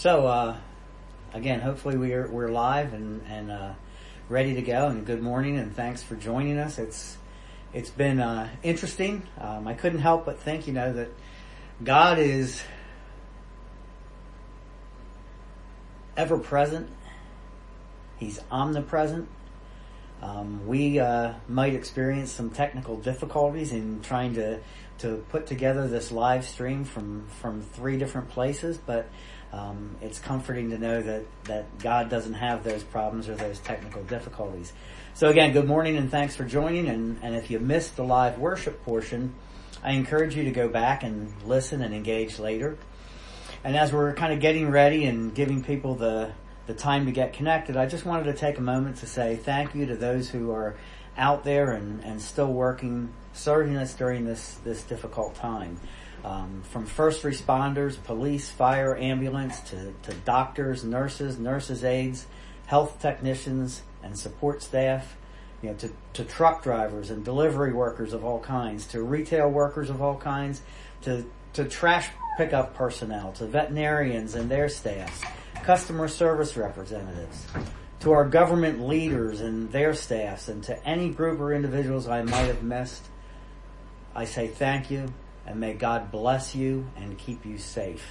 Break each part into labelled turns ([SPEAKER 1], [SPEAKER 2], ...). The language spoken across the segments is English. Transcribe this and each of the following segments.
[SPEAKER 1] So, again, hopefully we're live and ready to go. And good morning, and thanks for joining us. It's been interesting. I couldn't help but think, that God is ever present. He's omnipresent. We might experience some technical difficulties in trying to put together this live stream from three different places, but it's comforting to know that God doesn't have those problems or those technical difficulties. So again, good morning and thanks for joining. And if you missed the live worship portion, I encourage you to go back and listen and engage later. And as we're kind of getting ready and giving people the time to get connected, I just wanted to take a moment to say thank you to those who are out there and still working, serving us during this difficult time. From first responders, police, fire, ambulance, to doctors, aides, health technicians, and support staff, to truck drivers and delivery workers of all kinds, to retail workers of all kinds, to trash pickup personnel, to veterinarians and their staffs, customer service representatives, to our government leaders and their staffs, and to any group or individuals I might have missed. I say thank you, and may God bless you and keep you safe.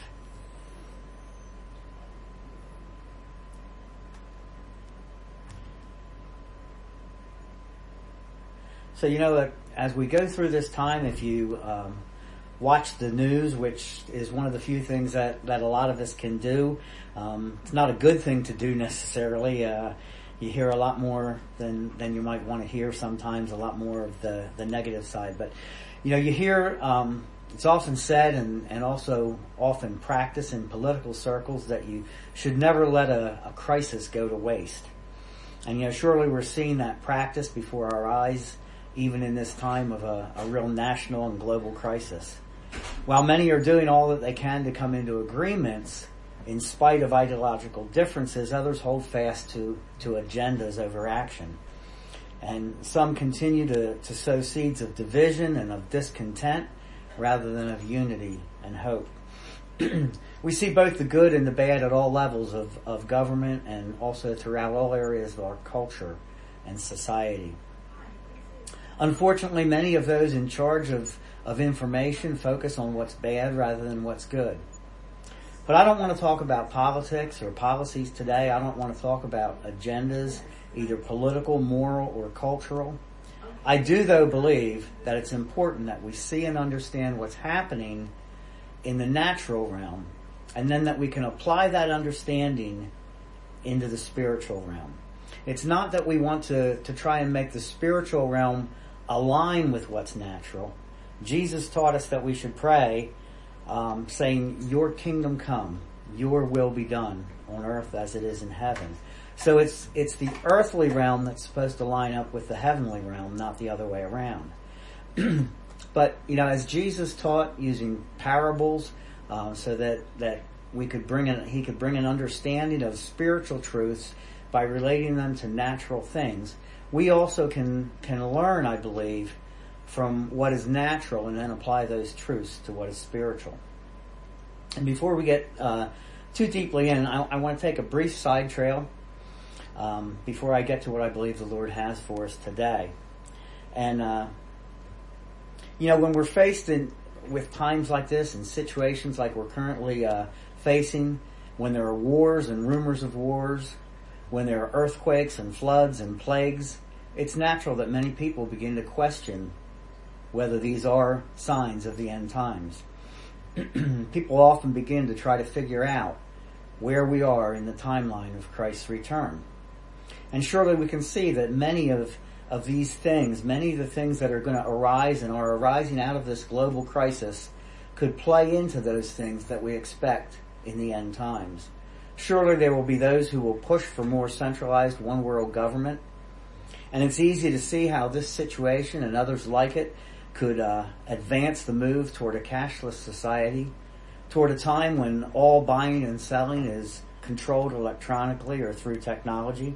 [SPEAKER 1] So as we go through this time, if you watch the news, which is one of the few things that a lot of us can do, it's not a good thing to do necessarily. You hear a lot more than you might want to hear sometimes, a lot more of the negative side. But, you hear, it's often said and also often practiced in political circles that you should never let a crisis go to waste. And, surely we're seeing that practice before our eyes, even in this time of a real national and global crisis. While many are doing all that they can to come into agreements, in spite of ideological differences, others hold fast to agendas over action. And some continue to sow seeds of division and of discontent rather than of unity and hope. We see both the good and the bad at all levels of government and also throughout all areas of our culture and society. Unfortunately, many of those in charge of information focus on what's bad rather than what's good. But I don't want to talk about politics or policies today. I don't want to talk about agendas, either political, moral, or cultural. I do, though, believe that it's important that we see and understand what's happening in the natural realm, and then that we can apply that understanding into the spiritual realm. It's not that we want to try and make the spiritual realm align with what's natural. Jesus taught us that we should pray, saying, "Your kingdom come, your will be done on earth as it is in heaven." So it's the earthly realm that's supposed to line up with the heavenly realm, not the other way around. But, as Jesus taught using parables, so that he could bring an understanding of spiritual truths by relating them to natural things, we also can learn, I believe, from what is natural and then apply those truths to what is spiritual. And before we get too deeply in, I want to take a brief side trail before I get to what I believe the Lord has for us today. And, when we're faced with times like this and situations like we're currently facing, when there are wars and rumors of wars, when there are earthquakes and floods and plagues, it's natural that many people begin to question whether these are signs of the end times. People often begin to try to figure out where we are in the timeline of Christ's return. And surely we can see that many of these things, many of the things that are going to arise and are arising out of this global crisis, could play into those things that we expect in the end times. Surely there will be those who will push for more centralized one world government. And it's easy to see how this situation and others like it could advance the move toward a cashless society, toward a time when all buying and selling is controlled electronically or through technology.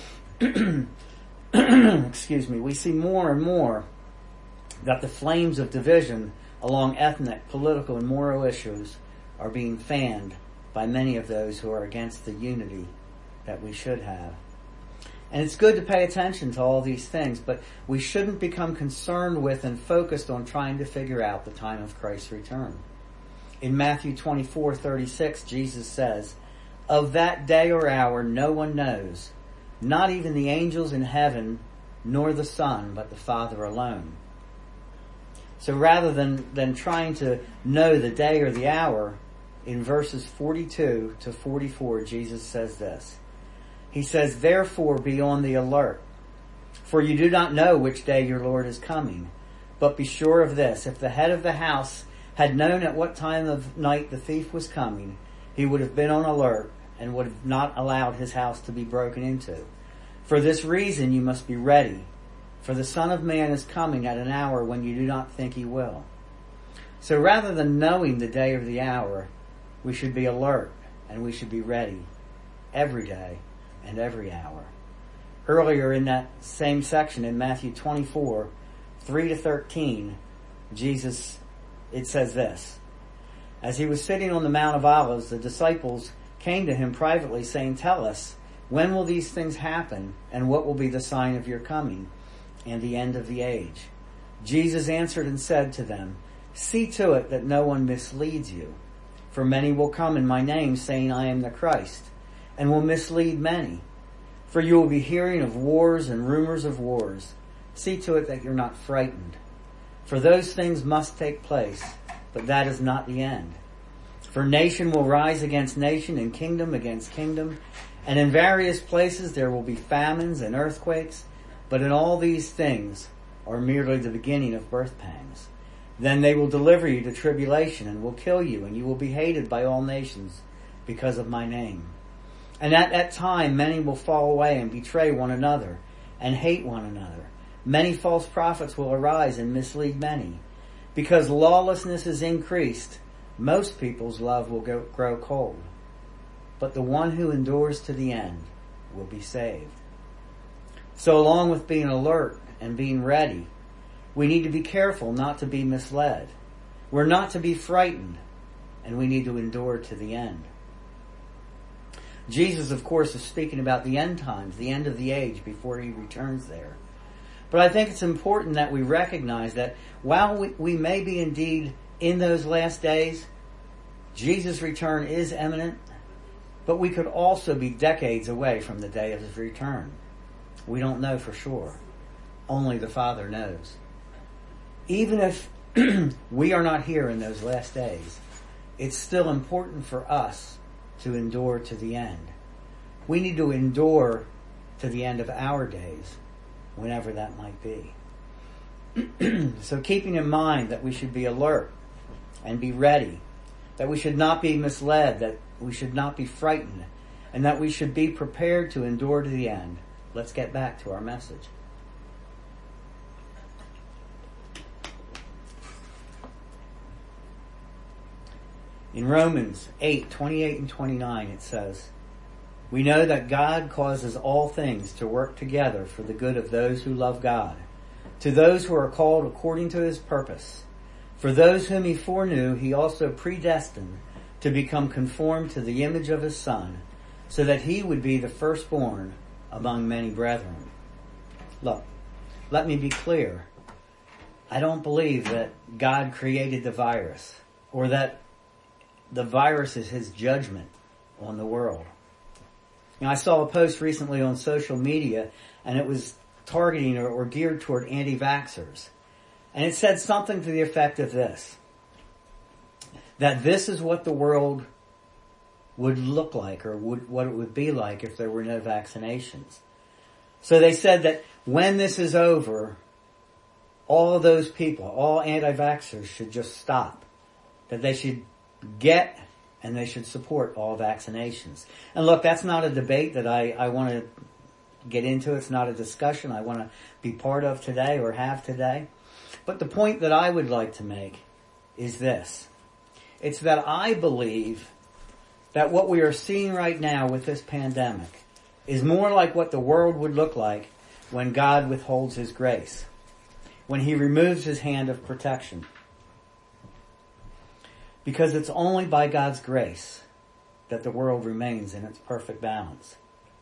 [SPEAKER 1] Excuse me. We see more and more that the flames of division along ethnic, political, and moral issues are being fanned by many of those who are against the unity that we should have. And it's good to pay attention to all these things, but we shouldn't become concerned with and focused on trying to figure out the time of Christ's return. In Matthew 24:36, Jesus says, "Of that day or hour no one knows, not even the angels in heaven, nor the Son, but the Father alone." So rather than trying to know the day or the hour, in verses 42 to 44, Jesus says this. He says, "Therefore be on the alert, for you do not know which day your Lord is coming. But be sure of this, if the head of the house had known at what time of night the thief was coming, he would have been on alert and would have not allowed his house to be broken into. For this reason you must be ready, for the Son of Man is coming at an hour when you do not think he will." So rather than knowing the day or the hour, we should be alert and we should be ready every day and every hour. Earlier in that same section in Matthew 24, 3 to 13, Jesus, it says this, "As he was sitting on the Mount of Olives, the disciples came to him privately saying, 'Tell us, when will these things happen, and what will be the sign of your coming and the end of the age?' Jesus answered and said to them, 'See to it that no one misleads you. For many will come in my name, saying, I am the Christ, and will mislead many. For you will be hearing of wars and rumors of wars. See to it that you're not frightened. For those things must take place, but that is not the end. For nation will rise against nation and kingdom against kingdom, and in various places there will be famines and earthquakes, but in all these things are merely the beginning of birth pangs. Then they will deliver you to tribulation and will kill you, and you will be hated by all nations because of my name. And at that time many will fall away and betray one another and hate one another. Many false prophets will arise and mislead many. Because lawlessness is increased, most people's love will grow cold. But the one who endures to the end will be saved." So along with being alert and being ready, we need to be careful not to be misled. We're not to be frightened, and we need to endure to the end. Jesus, of course, is speaking about the end times, the end of the age before he returns there. But I think it's important that we recognize that while we may be indeed in those last days, Jesus' return is imminent, but we could also be decades away from the day of his return. We don't know for sure. Only the Father knows. Even if we are not here in those last days, it's still important for us to endure to the end. We need to endure to the end of our days, whenever that might be. So keeping in mind that we should be alert and be ready, that we should not be misled, that we should not be frightened, and that we should be prepared to endure to the end, let's get back to our message. In Romans 8:28 and 29 it says, "We know that God causes all things to work together for the good of those who love God, to those who are called according to his purpose. For those whom he foreknew, he also predestined to become conformed to the image of his Son, so that he would be the firstborn among many brethren." Look, let me be clear. I don't believe that God created the virus, or that the virus is his judgment on the world. You know, I saw a post recently on social media, and it was targeting or geared toward anti-vaxxers. And it said something to the effect of this: that this is what the world would look like, or what it would be like if there were no vaccinations. So they said that when this is over, all of those people, all anti-vaxxers, should just stop. That they should get and they should support all vaccinations. And look, that's not a debate that I want to get into. It's not a discussion I want to be part of today or have today. But the point that I would like to make is this. It's that I believe that what we are seeing right now with this pandemic is more like what the world would look like when God withholds his grace, when he removes his hand of protection. Because it's only by God's grace that the world remains in its perfect balance.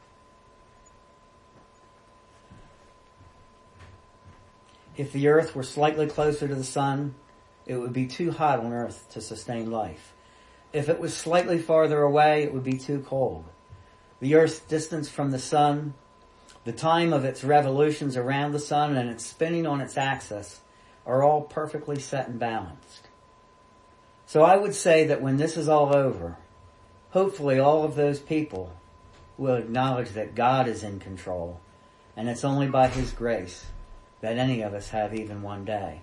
[SPEAKER 1] If the earth were slightly closer to the sun, it would be too hot on earth to sustain life. If it was slightly farther away, it would be too cold. The earth's distance from the sun, the time of its revolutions around the sun, and its spinning on its axis are all perfectly set and balanced. So I would say that when this is all over, hopefully all of those people will acknowledge that God is in control, and it's only by His grace that any of us have even one day.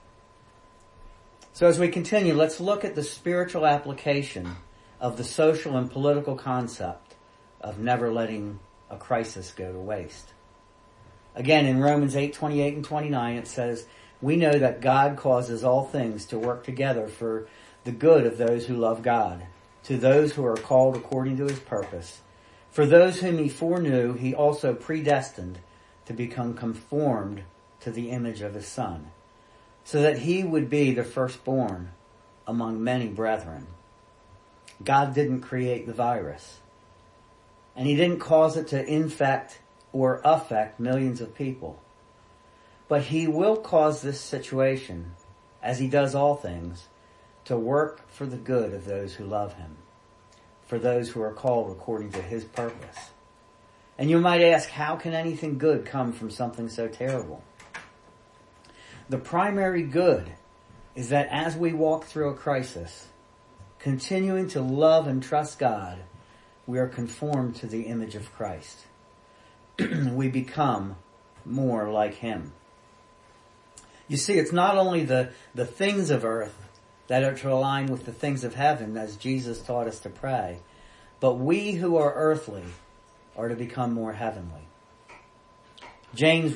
[SPEAKER 1] So as we continue, let's look at the spiritual application of the social and political concept of never letting a crisis go to waste. Again, in Romans 8:28 and 29, it says, "We know that God causes all things to work together for the good of those who love God, to those who are called according to His purpose. For those whom He foreknew, He also predestined to become conformed to the image of His Son, so that He would be the firstborn among many brethren." God didn't create the virus, and He didn't cause it to infect or affect millions of people. But He will cause this situation, as He does all things, to work for the good of those who love Him, for those who are called according to His purpose. And you might ask, how can anything good come from something so terrible? The primary good is that as we walk through a crisis, continuing to love and trust God, we are conformed to the image of Christ. We become more like Him. You see, it's not only the things of earth that are to align with the things of heaven, as Jesus taught us to pray, but we who are earthly are to become more heavenly. James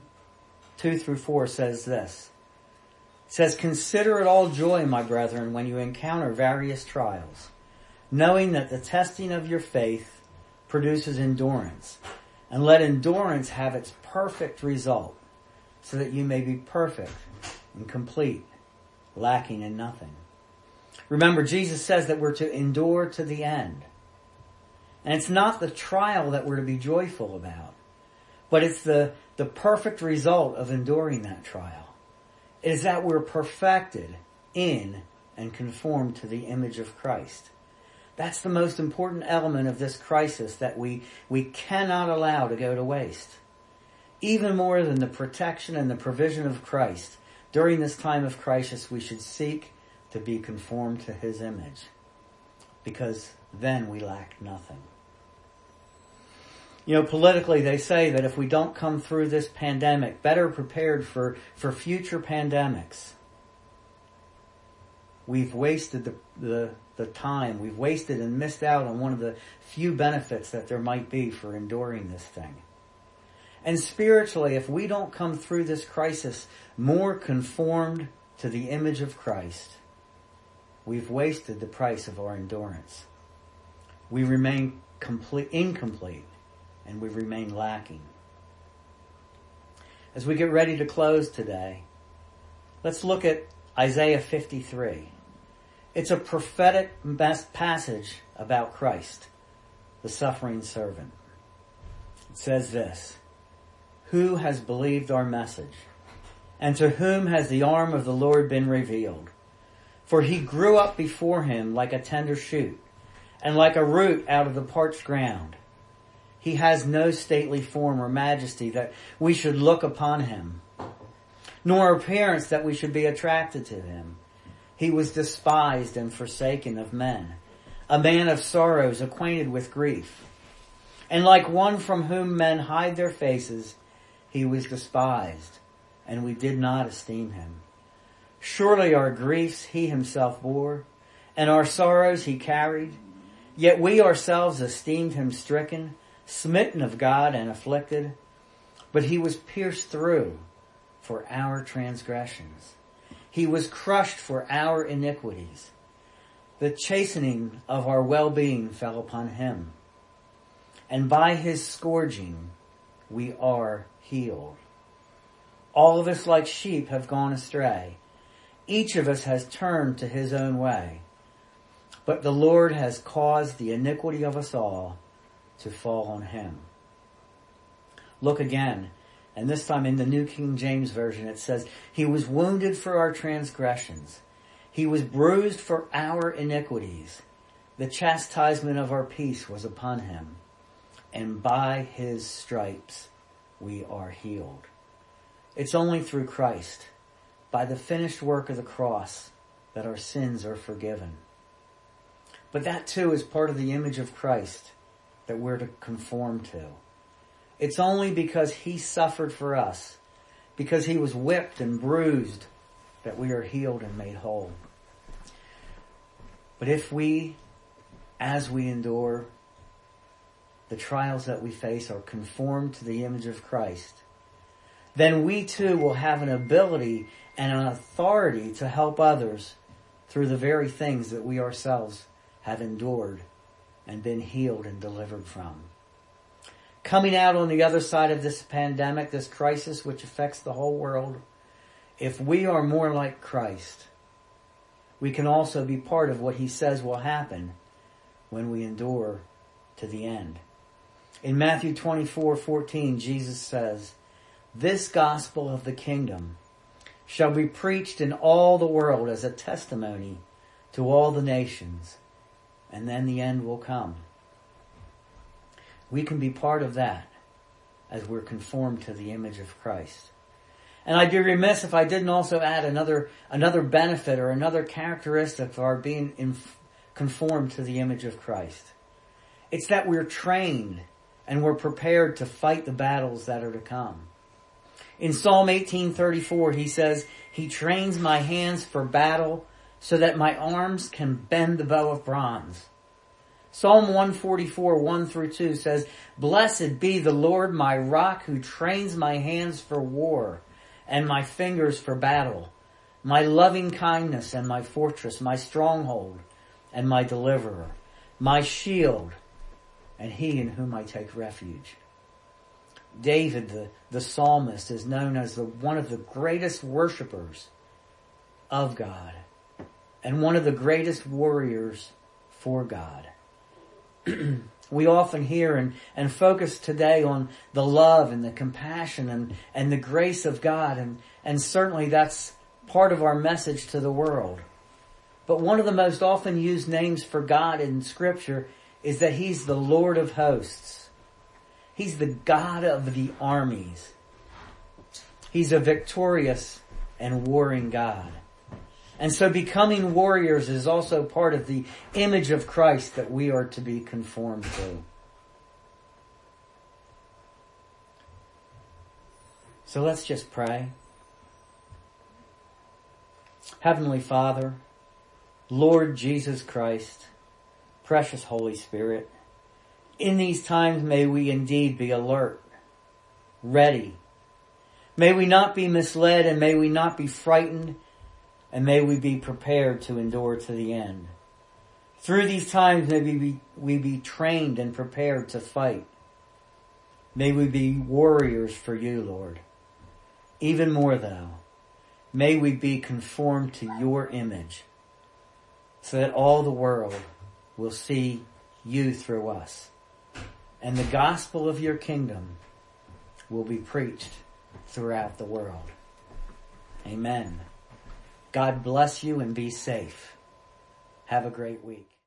[SPEAKER 1] 1:2-4 says this. It says, "Consider it all joy, my brethren, when you encounter various trials, knowing that the testing of your faith produces endurance. And let endurance have its perfect result, so that you may be perfect and complete, lacking in nothing." Remember, Jesus says that we're to endure to the end. And it's not the trial that we're to be joyful about, but it's the perfect result of enduring that trial. It is that we're perfected in and conformed to the image of Christ. That's the most important element of this crisis that we cannot allow to go to waste. Even more than the protection and the provision of Christ, during this time of crisis, we should seek to be conformed to His image, because then we lack nothing. You know, politically, they say that if we don't come through this pandemic better prepared for future pandemics, we've wasted the time. We've wasted and missed out on one of the few benefits that there might be for enduring this thing. And spiritually, if we don't come through this crisis more conformed to the image of Christ, we've wasted the price of our endurance. We remain incomplete, and we remain lacking. As we get ready to close today, let's look at Isaiah 53. It's a prophetic passage about Christ, the suffering servant. It says this, "Who has believed our message? And to whom has the arm of the Lord been revealed? For He grew up before Him like a tender shoot, and like a root out of the parched ground. He has no stately form or majesty that we should look upon Him, nor appearance that we should be attracted to Him. He was despised and forsaken of men, a man of sorrows, acquainted with grief. And like one from whom men hide their faces, He was despised, and we did not esteem Him. Surely our griefs He Himself bore, and our sorrows He carried. Yet we ourselves esteemed Him stricken, smitten of God, and afflicted. But He was pierced through for our transgressions. He was crushed for our iniquities. The chastening of our well-being fell upon Him, and by His scourging we are healed. All of us like sheep have gone astray. Each of us has turned to his own way. but the Lord has caused the iniquity of us all to fall on him. Look again, and this time in the New King James Version it says, he was wounded for our transgressions. He was bruised for our iniquities. The chastisement of our peace was upon him, and by his stripes we are healed. It's only through Christ, by the finished work of the cross, that our sins are forgiven. But that too is part of the image of Christ that we're to conform to. It's only because he suffered for us, because he was whipped and bruised, that we are healed and made whole. But if we, as we endure the trials that we face, are conformed to the image of Christ, then we too will have an ability and an authority to help others through the very things that we ourselves have endured and been healed and delivered from. Coming out on the other side of this pandemic, this crisis which affects the whole world, if we are more like Christ, we can also be part of what he says will happen when we endure to the end. In Matthew 24:14, Jesus says, "This gospel of the kingdom shall be preached in all the world as a testimony to all the nations, and then the end will come." We can be part of that as we're conformed to the image of Christ. And I'd be remiss if I didn't also add another benefit or another characteristic of our being conformed to the image of Christ. It's that we're trained and we're prepared to fight the battles that are to come. In Psalm 18:34, he says, "He trains my hands for battle so that my arms can bend the bow of bronze." Psalm 144, 1-2 says, "Blessed be the Lord my rock who trains my hands for war and my fingers for battle, my loving kindness and my fortress, my stronghold and my deliverer, my shield and he in whom I take refuge." David, the psalmist, is known as one of the greatest worshipers of God and one of the greatest warriors for God. We often hear and focus today on the love and the compassion and the grace of God, and certainly that's part of our message to the world. But one of the most often used names for God in Scripture is that he's the Lord of hosts. He's the God of the armies. He's a victorious and warring God. And so becoming warriors is also part of the image of Christ that we are to be conformed to. So let's just pray. Heavenly Father, Lord Jesus Christ, precious Holy Spirit, in these times may we indeed be alert, ready. May we not be misled, and may we not be frightened, and may we be prepared to endure to the end. Through these times may we be trained and prepared to fight. May we be warriors for you, Lord. Even more though, may we be conformed to your image so that all the world will see you through us. And the gospel of your kingdom will be preached throughout the world. Amen. God bless you and be safe. Have a great week.